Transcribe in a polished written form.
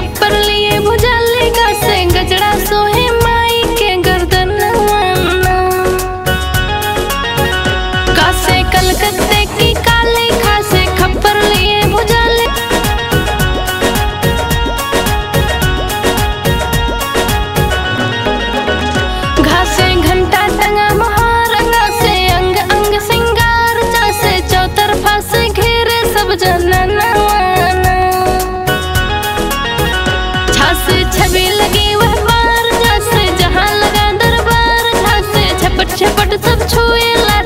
खप्पर लिए भुजाले से गजड़ा सोहे माई के गर्दन कासे कलकत्ते की काले खासे खप्पर लिए भुजाले घासे घंटा टंगा महारंगा से अंग अंग सिंगार जासे चौतरफा से घेरे सब जनना छवि लगी वह बार जैसे जहाँ लगा दरबार झांसे झपट झपट सब छुए ला